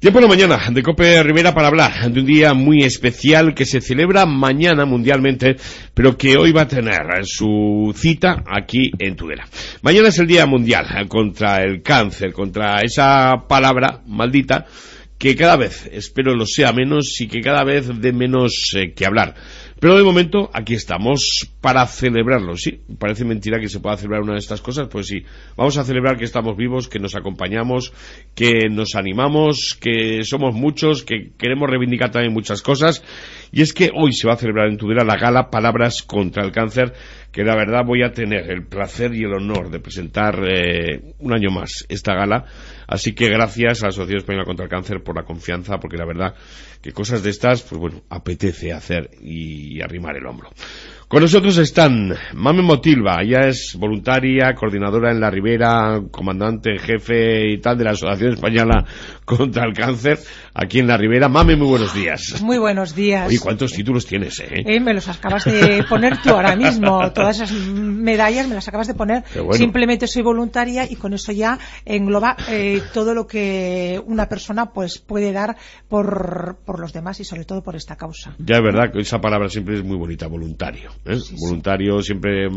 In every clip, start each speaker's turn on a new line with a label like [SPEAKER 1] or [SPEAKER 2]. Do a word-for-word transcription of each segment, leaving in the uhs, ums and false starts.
[SPEAKER 1] Tiempo en la mañana de COPE Rivera para hablar de un día muy especial que se celebra mañana mundialmente, pero que hoy va a tener su cita aquí en Tudela. Mañana es el Día Mundial contra el Cáncer, contra esa palabra maldita que cada vez, espero lo sea menos y que cada vez dé menos eh, que hablar. Pero de momento aquí estamos para celebrarlo, ¿sí? Parece mentira que se pueda celebrar una de estas cosas, pues sí. Vamos a celebrar que estamos vivos, que nos acompañamos, que nos animamos, que somos muchos, que queremos reivindicar también muchas cosas. Y es que hoy se va a celebrar en Tudela la gala Palabras contra el Cáncer, que la verdad voy a tener el placer y el honor de presentar eh, un año más esta gala. Así que gracias a la Asociación Española contra el Cáncer por la confianza, porque la verdad que cosas de estas, pues bueno, apetece hacer y arrimar el hombro. Con nosotros están Mamen Motilva, ella es voluntaria, coordinadora en La Ribera, comandante en jefe y tal de la Asociación Española contra el Cáncer, aquí en La Ribera. Mamen, muy buenos días.
[SPEAKER 2] Muy buenos días.
[SPEAKER 1] Oye, ¿cuántos títulos tienes, eh?
[SPEAKER 2] eh me los acabas de poner tú ahora mismo, todas esas medallas me las acabas de poner. Bueno. Simplemente soy voluntaria y con eso ya engloba eh, todo lo que una persona pues puede dar por, por los demás y sobre todo por esta causa.
[SPEAKER 1] Ya es verdad que esa palabra siempre es muy bonita, voluntario. ¿eh? Sí, voluntario sí. Siempre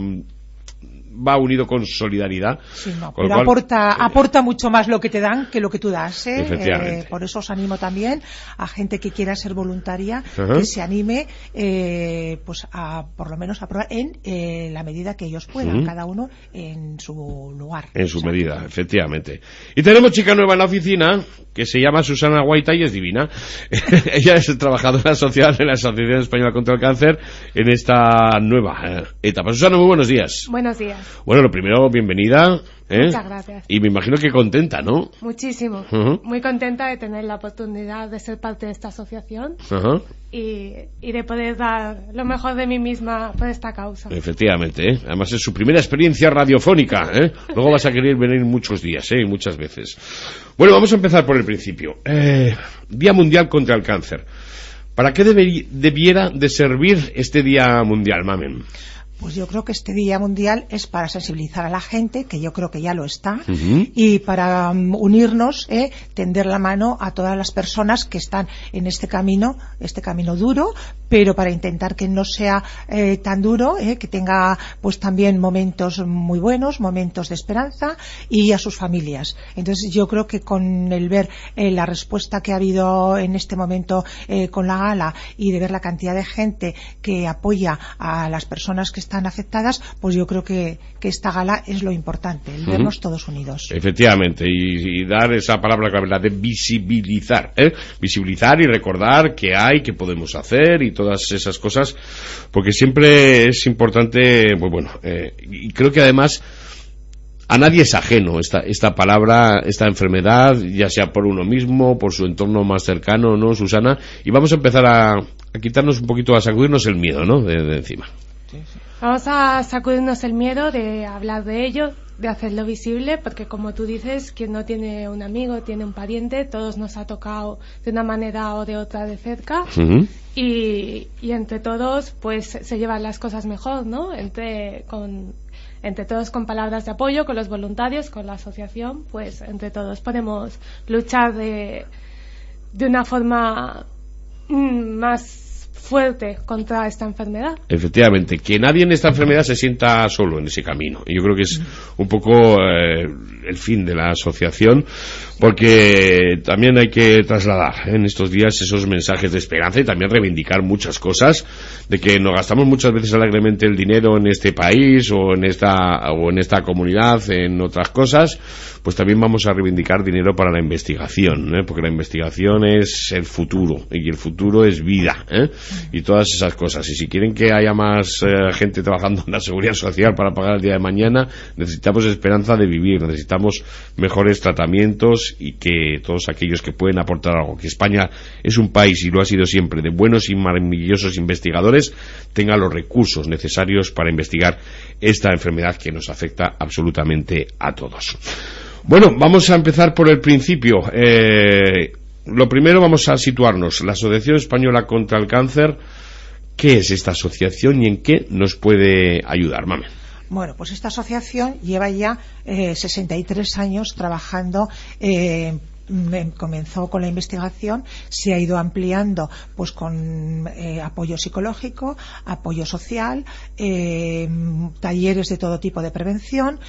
[SPEAKER 1] va unido con solidaridad.
[SPEAKER 2] Sí, no, pero cual, aporta, eh, aporta mucho más lo que te dan que lo que tú das. ¿eh?
[SPEAKER 1] Efectivamente.
[SPEAKER 2] Eh, por eso os animo también a gente que quiera ser voluntaria, uh-huh. que se anime, eh, pues a por lo menos a probar en eh, la medida que ellos puedan, uh-huh. cada uno en su lugar.
[SPEAKER 1] En su o sea, medida, que... efectivamente. Y tenemos chica nueva en la oficina que se llama Susana Guaita y es divina. Ella es trabajadora social en la Asociación Española contra el Cáncer en esta nueva eh, etapa. Susana, muy buenos días.
[SPEAKER 3] Buenos días.
[SPEAKER 1] Bueno, lo primero, bienvenida. ¿eh?
[SPEAKER 3] Muchas gracias.
[SPEAKER 1] Y me imagino que contenta, ¿no?
[SPEAKER 3] Muchísimo. Uh-huh. Muy contenta de tener la oportunidad de ser parte de esta asociación uh-huh. y, y de poder dar lo mejor de mí misma por esta causa.
[SPEAKER 1] Efectivamente, ¿eh? Además es su primera experiencia radiofónica, ¿eh? Luego vas a querer venir muchos días, ¿eh? Muchas veces. Bueno, vamos a empezar por el principio. Eh, Día Mundial contra el Cáncer. ¿Para qué debe, debiera de servir este Día Mundial, Mamen?
[SPEAKER 2] Pues yo creo que este Día Mundial es para sensibilizar a la gente, que yo creo que ya lo está, uh-huh. y para um, unirnos, eh, tender la mano a todas las personas que están en este camino, este camino duro, pero para intentar que no sea eh, tan duro, eh, que tenga pues también momentos muy buenos, momentos de esperanza, y a sus familias. Entonces yo creo que con el ver eh, la respuesta que ha habido en este momento eh, con la gala y de ver la cantidad de gente que apoya a las personas que están afectadas, pues yo creo que, que esta gala es lo importante, el vernos uh-huh. todos unidos.
[SPEAKER 1] Efectivamente, y, y dar esa palabra clave, la de visibilizar, ¿eh? Visibilizar y recordar qué hay, qué podemos hacer y todas esas cosas, porque siempre es importante, pues bueno, eh, y creo que además a nadie es ajeno esta, esta palabra, esta enfermedad, ya sea por uno mismo, por su entorno más cercano, ¿no, Susana? Y vamos a empezar a, a quitarnos un poquito, a sacudirnos el miedo, ¿no?, de, de encima.
[SPEAKER 3] Sí, sí. Vamos a sacudirnos el miedo de hablar de ello, de hacerlo visible, porque como tú dices, quien no tiene un amigo, tiene un pariente, todos nos ha tocado de una manera o de otra de cerca, uh-huh. y, y entre todos pues se llevan las cosas mejor, ¿no? Entre, con, entre todos con palabras de apoyo, con los voluntarios, con la asociación, pues entre todos podemos luchar de, de una forma mm, más fuerte contra esta enfermedad.
[SPEAKER 1] Efectivamente, que nadie en esta enfermedad se sienta solo en ese camino. Y yo creo que es un poco eh, el fin de la asociación, porque también hay que trasladar en estos días esos mensajes de esperanza y también reivindicar muchas cosas, de que nos gastamos muchas veces alegremente el dinero en este país o en esta o en esta comunidad, en otras cosas, pues también vamos a reivindicar dinero para la investigación, ¿eh? Porque la investigación es el futuro y el futuro es vida, ¿eh? Y todas esas cosas. Y si quieren que haya más eh, gente trabajando en la seguridad social para pagar el día de mañana, necesitamos esperanza de vivir, necesitamos mejores tratamientos y que todos aquellos que pueden aportar algo, que España es un país, y lo ha sido siempre, de buenos y maravillosos investigadores, tenga los recursos necesarios para investigar esta enfermedad que nos afecta absolutamente a todos. Bueno, vamos a empezar por el principio. Eh, lo primero, vamos a situarnos. La Asociación Española contra el Cáncer, ¿qué es esta asociación y en qué nos puede ayudar, Mamen?
[SPEAKER 2] Bueno, pues esta asociación lleva ya eh, sesenta y tres años trabajando eh, mm, comenzó con la investigación, se ha ido ampliando pues con eh, apoyo psicológico, apoyo social, eh, talleres de todo tipo de prevención,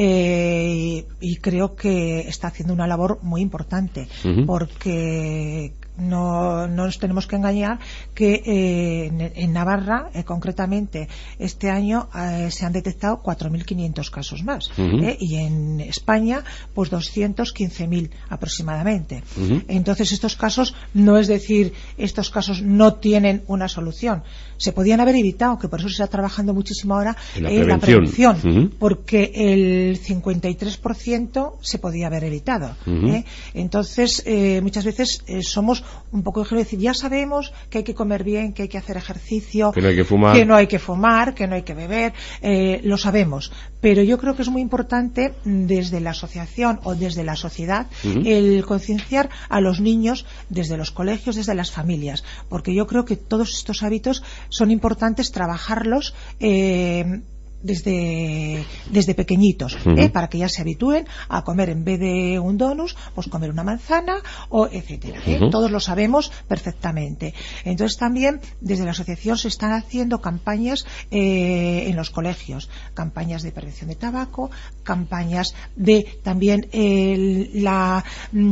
[SPEAKER 2] eh, y, y creo que está haciendo una labor muy importante, uh-huh. porque no, no nos tenemos que engañar que eh, en, en Navarra eh, concretamente este año eh, se han detectado cuatro mil quinientos casos más, uh-huh. eh, y en España pues doscientos quince mil aproximadamente. Uh-huh. Entonces estos casos, no es decir estos casos no tienen una solución, se podían haber evitado, que por eso se está trabajando muchísimo ahora en la eh, prevención, la prevención uh-huh. porque el cincuenta y tres por ciento se podía haber evitado. Uh-huh. eh. Entonces eh, muchas veces eh, somos un poco de decir, ya sabemos que hay que comer bien, que hay que hacer ejercicio,
[SPEAKER 1] que no hay que fumar,
[SPEAKER 2] que no hay que, fumar, que no hay que beber, eh, lo sabemos, pero yo creo que es muy importante desde la asociación o desde la sociedad uh-huh. el concienciar a los niños desde los colegios, desde las familias, porque yo creo que todos estos hábitos son importantes trabajarlos eh, desde desde pequeñitos, uh-huh. ¿eh? para que ya se habitúen a comer, en vez de un donus, pues comer una manzana, o etcétera. ¿eh? Uh-huh. Todos lo sabemos perfectamente. Entonces también desde la asociación se están haciendo campañas eh, en los colegios, campañas de prevención de tabaco, campañas de también el, la,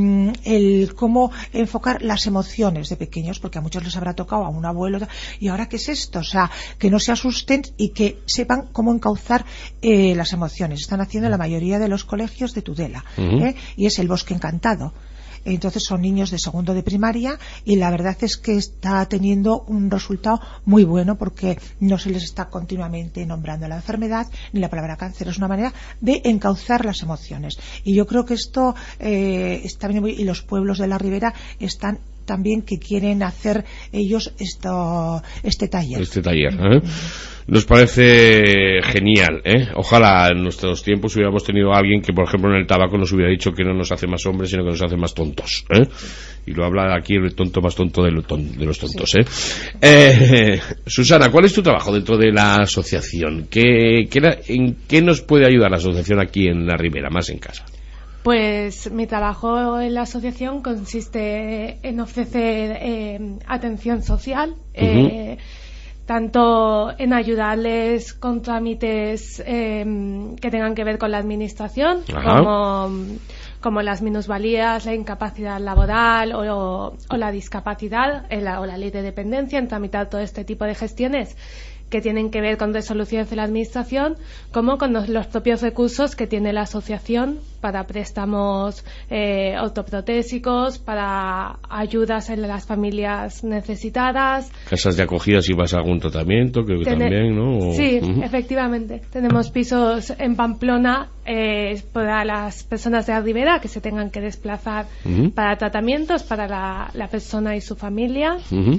[SPEAKER 2] el cómo enfocar las emociones de pequeños, porque a muchos les habrá tocado, a un abuelo, y ahora qué es esto, o sea, que no se asusten y que sepan cómo encauzar eh, las emociones. Están haciendo la mayoría de los colegios de Tudela, uh-huh. ¿eh? y es el Bosque Encantado. Entonces son niños de segundo de primaria y la verdad es que está teniendo un resultado muy bueno, porque no se les está continuamente nombrando la enfermedad ni la palabra cáncer. Es una manera de encauzar las emociones, y yo creo que esto eh, está bien muy, y los pueblos de la Ribera están también que quieren hacer ellos esto, este taller.
[SPEAKER 1] Este taller, ¿eh? Nos parece genial, ¿eh? Ojalá en nuestros tiempos hubiéramos tenido a alguien que, por ejemplo, en el tabaco nos hubiera dicho que no nos hace más hombres, sino que nos hace más tontos, ¿eh? Y lo habla aquí el tonto más tonto de, lo ton, de los tontos, sí. ¿eh? Eh, Susana, ¿cuál es tu trabajo dentro de la asociación? ¿Qué, qué, ¿En qué nos puede ayudar la asociación aquí en la Ribera, más en casa?
[SPEAKER 3] Pues mi trabajo en la asociación consiste en ofrecer eh, atención social, uh-huh. eh, tanto en ayudarles con trámites eh, que tengan que ver con la administración, como, como las minusvalías, la incapacidad laboral o, o la discapacidad, la, o la ley de dependencia, en tramitar todo este tipo de gestiones que tienen que ver con resoluciones de la administración, como con los, los propios recursos que tiene la asociación para préstamos eh, ortoprotésicos, para ayudas en las familias necesitadas.
[SPEAKER 1] Casas de acogida si vas a algún tratamiento, creo que Tene- también, ¿no? O...
[SPEAKER 3] Sí, uh-huh. efectivamente. Tenemos pisos en Pamplona eh, para las personas de la Ribera que se tengan que desplazar uh-huh. para tratamientos para la, la persona y su familia. Uh-huh.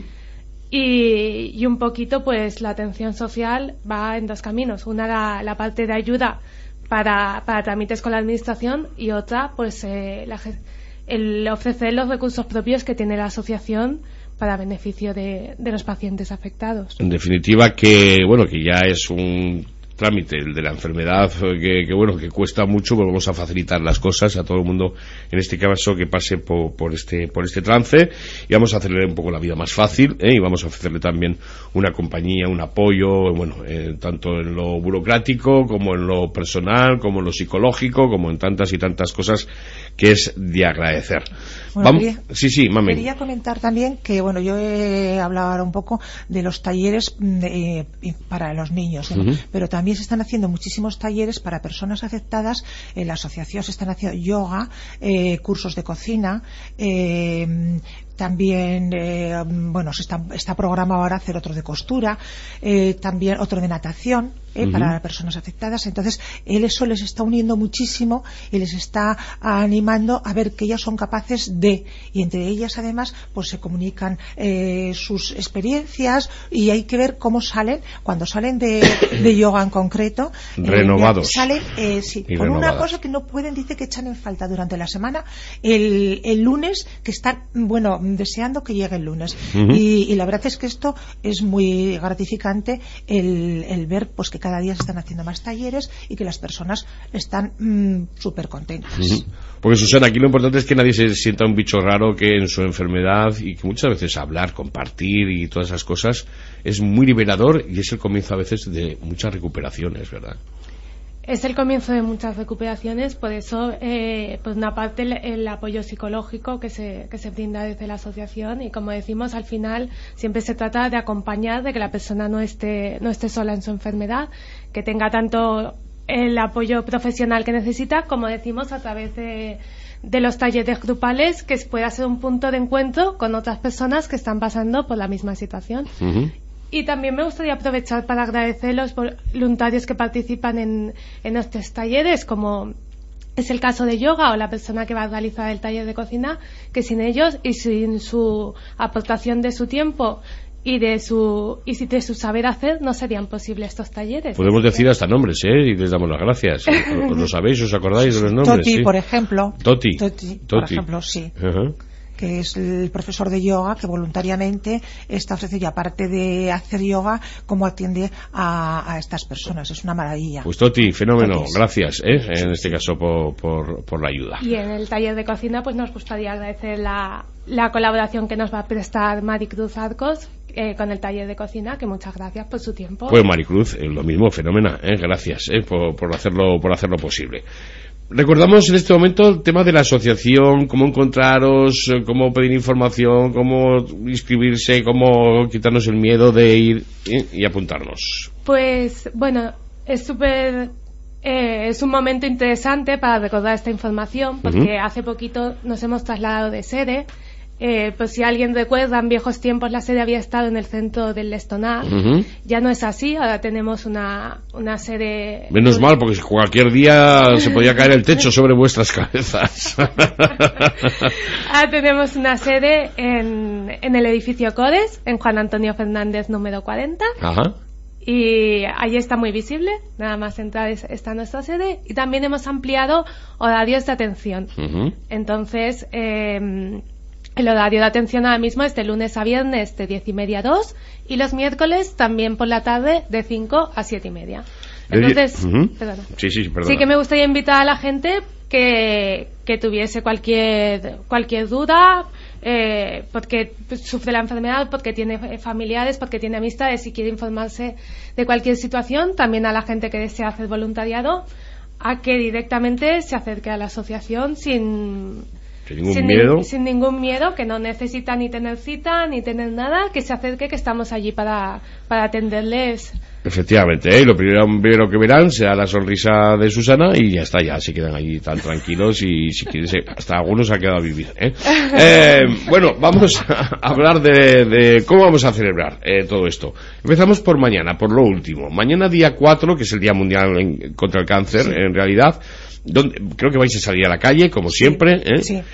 [SPEAKER 3] Y, y un poquito pues la atención social va en dos caminos, una la, la parte de ayuda para, para trámites con la administración, y otra pues eh, la, el ofrecer los recursos propios que tiene la asociación para beneficio de, de los pacientes afectados.
[SPEAKER 1] En definitiva, que bueno, que ya es un trámite, el de la enfermedad, que, que bueno, que cuesta mucho, pues vamos a facilitar las cosas a todo el mundo, en este caso, que pase por, por este por este trance, y vamos a hacerle un poco la vida más fácil, ¿eh? Y vamos a ofrecerle también una compañía, un apoyo, bueno, eh, tanto en lo burocrático, como en lo personal, como en lo psicológico, como en tantas y tantas cosas que es de agradecer.
[SPEAKER 2] Bueno,
[SPEAKER 1] Vamos,
[SPEAKER 2] quería,
[SPEAKER 1] sí, sí, mami.
[SPEAKER 2] Quería comentar también que, bueno, yo he hablado ahora un poco de los talleres de, eh, para los niños, ¿no? Uh-huh. Pero también se están haciendo muchísimos talleres para personas afectadas. En la asociación se están haciendo yoga, eh, cursos de cocina, eh, también eh, bueno, se está, está programado ahora hacer otro de costura, eh, también otro de natación, eh, uh-huh. para personas afectadas. Entonces él eso les está uniendo muchísimo y les está animando a ver que ellas son capaces de, y entre ellas además pues se comunican eh, sus experiencias, y hay que ver cómo salen cuando salen de, de yoga en concreto,
[SPEAKER 1] renovados,
[SPEAKER 2] eh, salen eh, sí, con renovadas. Una cosa que no pueden, dice que echan en falta durante la semana, el, el lunes, que están, bueno, deseando que llegue el lunes.
[SPEAKER 1] Uh-huh.
[SPEAKER 2] y, y la verdad es que esto es muy gratificante, el, el ver pues que cada día se están haciendo más talleres y que las personas están mmm, súper contentas.
[SPEAKER 1] Uh-huh. Porque, Susana, aquí lo importante es que nadie se sienta un bicho raro, que en su enfermedad, y que muchas veces hablar, compartir y todas esas cosas es muy liberador, y es el comienzo a veces de muchas recuperaciones, ¿verdad?
[SPEAKER 3] Es el comienzo de muchas recuperaciones, por eso, eh, por una parte, el, el apoyo psicológico que se, que se brinda desde la asociación, y como decimos, al final siempre se trata de acompañar, de que la persona no esté, no esté sola en su enfermedad, que tenga tanto el apoyo profesional que necesita, como decimos, a través de, de los talleres grupales, que pueda ser un punto de encuentro con otras personas que están pasando por la misma situación.
[SPEAKER 1] Uh-huh.
[SPEAKER 3] Y también me gustaría aprovechar para agradecer a los voluntarios que participan en, en estos talleres, como es el caso de yoga o la persona que va a realizar el taller de cocina, que sin ellos y sin su aportación de su tiempo y de su y de su saber hacer no serían posibles estos talleres.
[SPEAKER 1] Podemos decir hasta nombres, ¿eh? Y les damos las gracias. ¿Os lo sabéis? ¿Os acordáis de los nombres?
[SPEAKER 2] Toti,
[SPEAKER 1] ¿sí?
[SPEAKER 2] por ejemplo.
[SPEAKER 1] Toti.
[SPEAKER 2] Toti,
[SPEAKER 1] Toti.
[SPEAKER 2] por ejemplo, sí.
[SPEAKER 1] Uh-huh.
[SPEAKER 2] Que es el profesor de yoga que voluntariamente está ofreciendo, y aparte de hacer yoga, cómo atiende a, a estas personas. Es una maravilla.
[SPEAKER 1] Pues Toti, fenómeno,
[SPEAKER 2] Toti.
[SPEAKER 1] gracias, ¿eh? En este caso por, por, por la ayuda.
[SPEAKER 3] Y en el taller de cocina pues nos gustaría agradecer la, la colaboración que nos va a prestar Maricruz Arcos eh, con el taller de cocina, que muchas gracias por su tiempo.
[SPEAKER 1] Pues Maricruz, eh, lo mismo, fenómeno, ¿eh? Gracias, ¿eh? Por, por hacerlo, por hacerlo posible. Recordamos en este momento el tema de la asociación, cómo encontraros, cómo pedir información, cómo inscribirse, cómo quitarnos el miedo de ir ¿eh? y apuntarnos.
[SPEAKER 3] Pues bueno, es súper eh, es un momento interesante para recordar esta información, porque uh-huh. hace poquito nos hemos trasladado de sede. Eh, pues si alguien recuerda, en viejos tiempos la sede había estado en el centro del Lestonat.
[SPEAKER 1] Uh-huh.
[SPEAKER 3] Ya no es así, ahora tenemos una, una sede...
[SPEAKER 1] Menos mal, porque cualquier día se podía caer el techo sobre vuestras cabezas.
[SPEAKER 3] Ahora tenemos una sede en, en el edificio Codes, en Juan Antonio Fernández número cuarenta.
[SPEAKER 1] Ajá.
[SPEAKER 3] Y ahí está muy visible, nada más entrar está nuestra sede, y también hemos ampliado horarios de atención. Uh-huh. Entonces... Eh, el horario de atención ahora mismo es de lunes a viernes de diez y media a dos, y los miércoles también por la tarde de cinco a siete y media. Entonces,
[SPEAKER 1] uh-huh.
[SPEAKER 3] perdona.
[SPEAKER 1] Sí, sí, perdona.
[SPEAKER 3] Sí que me gustaría invitar a la gente que, que tuviese cualquier cualquier duda, eh, porque sufre la enfermedad, porque tiene familiares, porque tiene amistades y quiere informarse de cualquier situación, también a la gente que desea hacer voluntariado, a que directamente se acerque a la asociación sin...
[SPEAKER 1] Sin ningún
[SPEAKER 3] sin
[SPEAKER 1] miedo.
[SPEAKER 3] Ni, sin ningún miedo, que no necesita ni tener cita, ni tener nada, que se acerque, que estamos allí para, para atenderles.
[SPEAKER 1] Efectivamente, ¿eh? Lo primero, primero que verán será la sonrisa de Susana y ya está, ya se quedan allí tan tranquilos, y si quieres, hasta algunos ha quedado a vivir. ¿eh? Eh, bueno, vamos a hablar de, de cómo vamos a celebrar eh, todo esto. Empezamos por mañana, por lo último. Mañana día cuatro, que es el Día Mundial en, contra el Cáncer, sí. En realidad, donde creo que vais a salir a la calle, como sí, siempre, ¿eh? Sí.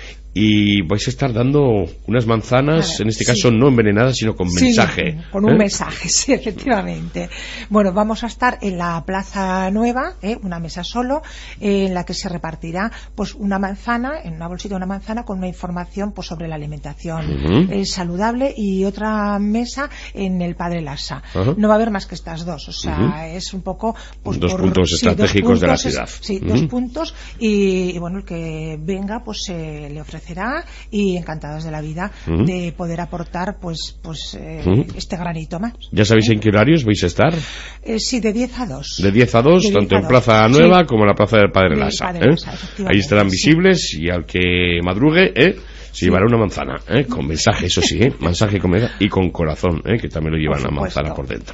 [SPEAKER 1] Y vais a estar dando unas manzanas, claro, en este caso sí. no envenenadas, sino con
[SPEAKER 2] sí,
[SPEAKER 1] mensaje.
[SPEAKER 2] Con un
[SPEAKER 1] ¿eh?
[SPEAKER 2] mensaje, sí, efectivamente. Bueno, vamos a estar en la Plaza Nueva, ¿eh? una mesa solo, eh, en la que se repartirá pues una manzana, en una bolsita una manzana con una información pues sobre la alimentación uh-huh. eh, saludable, y otra mesa en el Padre Lassa. Uh-huh. No va a haber más que estas dos, o sea, uh-huh. es un poco... Pues,
[SPEAKER 1] dos
[SPEAKER 2] por,
[SPEAKER 1] puntos
[SPEAKER 2] sí,
[SPEAKER 1] estratégicos
[SPEAKER 2] dos puntos,
[SPEAKER 1] de la ciudad.
[SPEAKER 2] Es, sí,
[SPEAKER 1] uh-huh.
[SPEAKER 2] dos puntos, y, y bueno, el que venga pues eh, le ofrece será, y encantados de la vida uh-huh. de poder aportar pues pues eh, uh-huh. este granito más.
[SPEAKER 1] ¿Ya sabéis en qué horarios vais a estar?
[SPEAKER 2] Eh, sí, de diez a dos.
[SPEAKER 1] De diez a dos, de tanto en Plaza Nueva sí. como en la Plaza del Padre Lassa. ¿eh? Ahí estarán visibles, sí. Y al que madrugue, ¿eh? se sí. llevará una manzana, ¿eh? con mensaje, eso sí, ¿eh? mensaje con mensaje, y con corazón, ¿eh? que también lo llevan la manzana por dentro.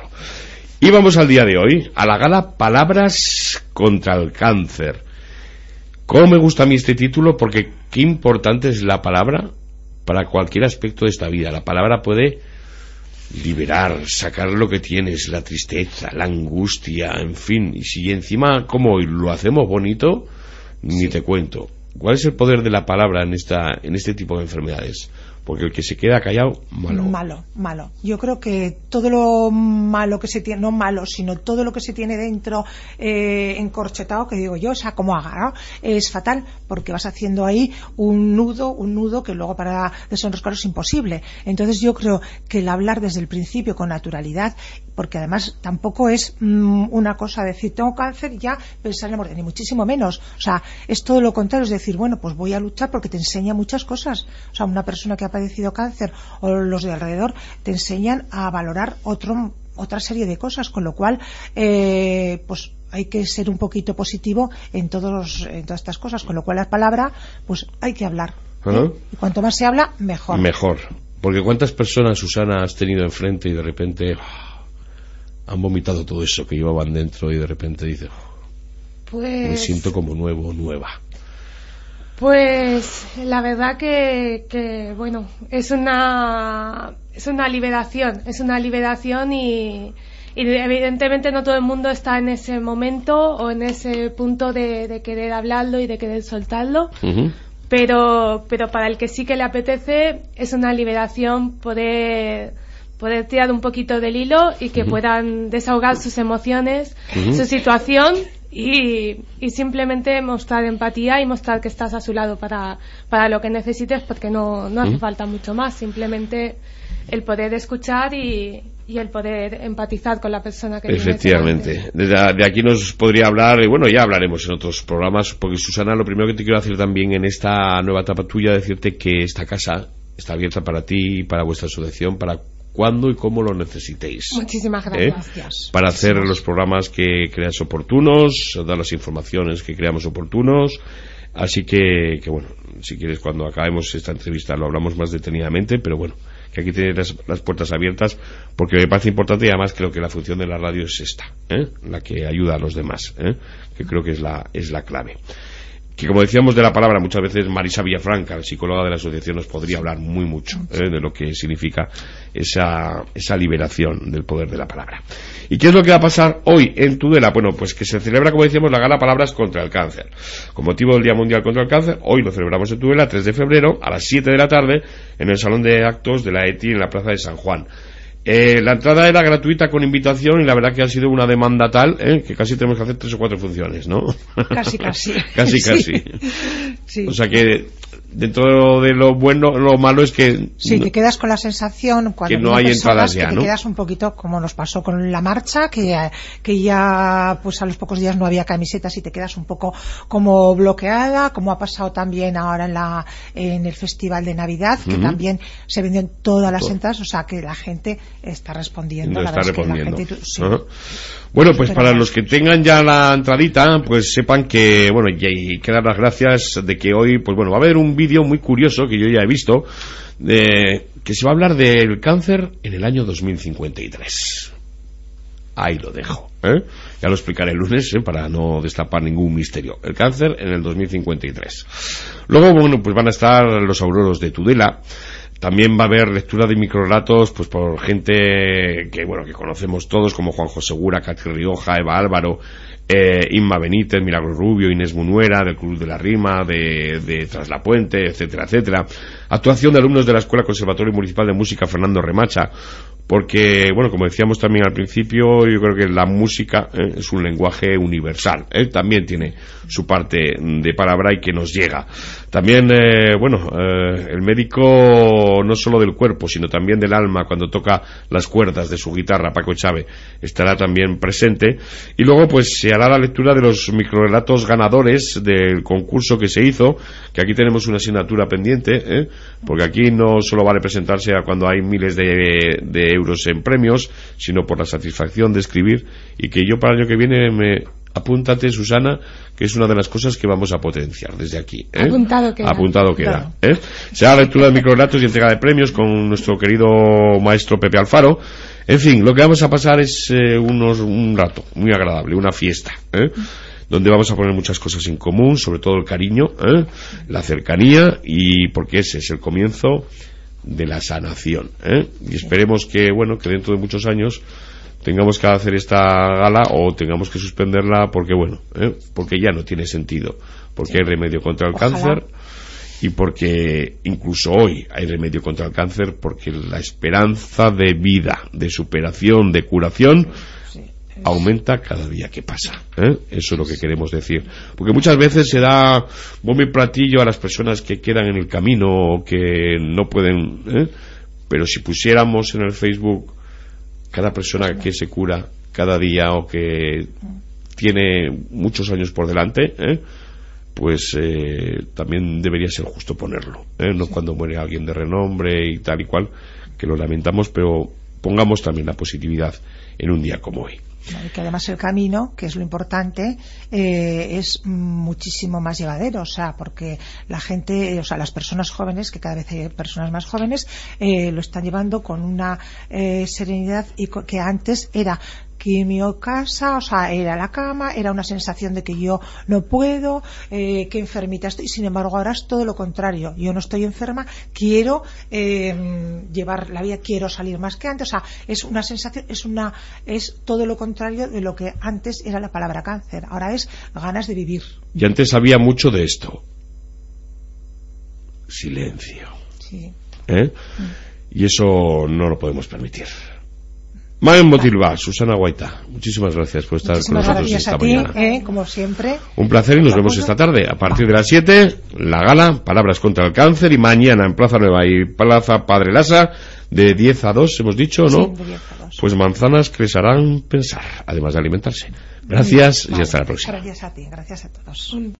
[SPEAKER 1] Y vamos al día de hoy, a la gala Palabras contra el Cáncer. ¿Cómo me gusta a mí este título? Porque qué importante es la palabra para cualquier aspecto de esta vida. La palabra puede liberar, sacar lo que tienes, la tristeza, la angustia, en fin. Y si encima, como hoy lo hacemos bonito, ni sí. te cuento. ¿Cuál es el poder de la palabra en esta en este tipo de enfermedades? porque el que se queda callado, malo.
[SPEAKER 2] Malo, malo. Yo creo que todo lo malo que se tiene, no malo, sino todo lo que se tiene dentro eh, encorchetado, que digo yo, o sea, como agarrado, es fatal, porque vas haciendo ahí un nudo, un nudo que luego para desenroscarlo es imposible. Entonces yo creo que el hablar desde el principio con naturalidad, porque además tampoco es mmm, una cosa decir tengo cáncer y ya pensar en la muerte, ni muchísimo menos. O sea, es todo lo contrario, es decir, bueno, pues voy a luchar porque te enseña muchas cosas. O sea, una persona que ha padecido cáncer o los de alrededor te enseñan a valorar otro, otra serie de cosas, con lo cual eh, pues hay que ser un poquito positivo en todos en todas estas cosas, con lo cual la palabra pues hay que hablar.
[SPEAKER 1] Uh-huh.
[SPEAKER 2] ¿eh? Y cuanto más se habla, mejor.
[SPEAKER 1] Mejor. Porque ¿cuántas personas, Susana, has tenido enfrente y de repente han vomitado todo eso que llevaban dentro y de repente dices,
[SPEAKER 3] pues
[SPEAKER 1] me siento como nuevo, nueva?
[SPEAKER 3] Pues la verdad que, que bueno, es una es una liberación, es una liberación y, y evidentemente no todo el mundo está en ese momento o en ese punto de, de querer hablarlo y de querer soltarlo. Uh-huh. pero pero para el que sí que le apetece es una liberación poder poder tirar un poquito del hilo y que uh-huh. puedan desahogar sus emociones, uh-huh. su situación y, y simplemente mostrar empatía y mostrar que estás a su lado para, para lo que necesites, porque no, no hace uh-huh. falta mucho más, simplemente el poder escuchar y, y el poder empatizar con la persona que
[SPEAKER 1] efectivamente. Desde de aquí nos podría hablar, y bueno, ya hablaremos en otros programas, porque Susana, lo primero que te quiero hacer también en esta nueva etapa tuya, decirte que esta casa está abierta para ti y para vuestra asociación, para cuando y cómo lo necesitéis.
[SPEAKER 3] Muchísimas gracias.
[SPEAKER 1] ¿Eh? Para hacer los programas que creas oportunos, dar las informaciones que creamos oportunos. Así que, que bueno, si quieres, cuando acabemos esta entrevista lo hablamos más detenidamente, pero bueno, que aquí tenéis las, las puertas abiertas, porque me parece importante y además creo que la función de la radio es esta, ¿eh? La que ayuda a los demás, ¿eh? Que creo que es la, es la clave. Que como decíamos de la palabra, muchas veces Marisa Villafranca, psicóloga de la asociación, nos podría hablar muy mucho ¿eh? de lo que significa esa, esa liberación del poder de la palabra. ¿Y qué es lo que va a pasar hoy en Tudela? Bueno, pues que se celebra, como decíamos, la gala Palabras contra el Cáncer. Con motivo del Día Mundial contra el Cáncer, hoy lo celebramos en Tudela, tres de febrero, a las siete de la tarde, en el Salón de Actos de la E T I en la Plaza de San Juan. Eh, la entrada era gratuita con invitación y la verdad que ha sido una demanda tal ¿eh? que casi tenemos que hacer tres o cuatro funciones, ¿no?
[SPEAKER 2] Casi, casi.
[SPEAKER 1] casi, casi.
[SPEAKER 2] Sí. Sí.
[SPEAKER 1] O sea que dentro de lo bueno, lo malo es que
[SPEAKER 2] sí, te quedas con la sensación cuando
[SPEAKER 1] que no hay entradas ya,
[SPEAKER 2] que te
[SPEAKER 1] ¿no?
[SPEAKER 2] quedas un poquito como nos pasó con la marcha, que, que ya pues a los pocos días no había camisetas y te quedas un poco como bloqueada, como ha pasado también ahora en la en el Festival de Navidad, que uh-huh. también se vendieron todas las entradas, o sea que la gente está respondiendo.
[SPEAKER 1] No
[SPEAKER 2] la
[SPEAKER 1] está respondiendo.
[SPEAKER 2] Que la gente, sí.
[SPEAKER 1] uh-huh. Bueno, pues
[SPEAKER 2] Pero
[SPEAKER 1] para
[SPEAKER 2] bueno.
[SPEAKER 1] los que tengan ya la entradita, pues sepan que, bueno, y que dar las gracias de que hoy, pues bueno, va a haber un vídeo muy curioso que yo ya he visto, de, que se va a hablar del cáncer en el año dos mil cincuenta y tres. Ahí lo dejo, ¿eh? Ya lo explicaré el lunes, ¿eh? Para no destapar ningún misterio. El cáncer en el dos mil cincuenta y tres. Luego, bueno, pues van a estar los auroros de Tudela. También va a haber lectura de microrelatos pues por gente que bueno que conocemos todos, como Juanjo Segura, Katy Rioja, Eva Álvaro, eh, Inma Benítez, Milagros Rubio, Inés Munuera, del Club de la Rima, de, de Traslapuente, etcétera, etcétera. Actuación de alumnos de la Escuela Conservatorio Municipal de Música Fernando Remacha, porque, bueno, como decíamos también al principio, yo creo que la música ¿eh? es un lenguaje universal, ¿eh? También tiene su parte de palabra y que nos llega. También, eh, bueno, eh, el médico no solo del cuerpo, sino también del alma, cuando toca las cuerdas de su guitarra, Paco Chávez, estará también presente. Y luego, pues, se hará la lectura de los microrelatos ganadores del concurso que se hizo, que aquí tenemos una asignatura pendiente, ¿eh? Porque aquí no solo vale presentarse a cuando hay miles de, de euros en premios, sino por la satisfacción de escribir, y que yo para el año que viene me apúntate, Susana, que es una de las cosas que vamos a potenciar desde aquí, ¿eh?
[SPEAKER 3] Apuntado queda.
[SPEAKER 1] Apuntado queda, ¿eh? Será la lectura de microrelatos y entrega de premios con nuestro querido maestro Pepe Alfaro. En fin, lo que vamos a pasar es eh, unos, un rato muy agradable, una fiesta, ¿eh? Donde vamos a poner muchas cosas en común, sobre todo el cariño, ¿eh? La cercanía, y porque ese es el comienzo de la sanación, ¿eh? Y esperemos que, bueno, que dentro de muchos años tengamos que hacer esta gala o tengamos que suspenderla porque, bueno, ¿eh? Porque ya no tiene sentido, porque sí. Hay remedio contra el
[SPEAKER 2] Ojalá.
[SPEAKER 1] Cáncer y porque incluso hoy hay remedio contra el cáncer, porque la esperanza de vida, de superación, de curación aumenta cada día que pasa, ¿eh? Eso es lo que queremos decir, porque muchas veces se da bombo y platillo a las personas que quedan en el camino o que no pueden, ¿eh? Pero si pusiéramos en el Facebook cada persona que se cura cada día o que tiene muchos años por delante, ¿eh? Pues eh, también debería ser justo ponerlo, ¿eh? No cuando muere alguien de renombre y tal y cual, que lo lamentamos, pero pongamos también la positividad en un día como hoy.
[SPEAKER 2] Y que además el camino, que es lo importante, eh, es muchísimo más llevadero, o sea, porque la gente, o sea, las personas jóvenes, que cada vez hay personas más jóvenes, eh, lo están llevando con una eh, serenidad y que antes era quimio, casa, o sea, era la cama, era una sensación de que yo no puedo, eh, que enfermita estoy, sin embargo ahora es todo lo contrario, yo no estoy enferma, quiero eh, llevar la vida, quiero salir más que antes, o sea, es una sensación, es una, es todo lo contrario de lo que antes era la palabra cáncer, ahora es ganas de vivir.
[SPEAKER 1] Y antes había mucho de esto, silencio,
[SPEAKER 2] sí.
[SPEAKER 1] ¿Eh? Mm. Y eso no lo podemos permitir. Mamen Botilva, Susana Guaita, muchísimas gracias por estar
[SPEAKER 2] muchísimas
[SPEAKER 1] con nosotros
[SPEAKER 2] gracias
[SPEAKER 1] esta
[SPEAKER 2] a ti,
[SPEAKER 1] mañana.
[SPEAKER 2] Eh, como siempre.
[SPEAKER 1] Un placer y nos vemos esta tarde. A partir de las siete, la gala, Palabras contra el Cáncer, y mañana en Plaza Nueva y Plaza Padre Lasa, de diez a dos, hemos dicho, ¿no?
[SPEAKER 2] Sí, de diez a dos.
[SPEAKER 1] Pues manzanas que les harán pensar, además de alimentarse. Gracias vale. Y hasta la próxima.
[SPEAKER 2] Gracias a ti, gracias a todos.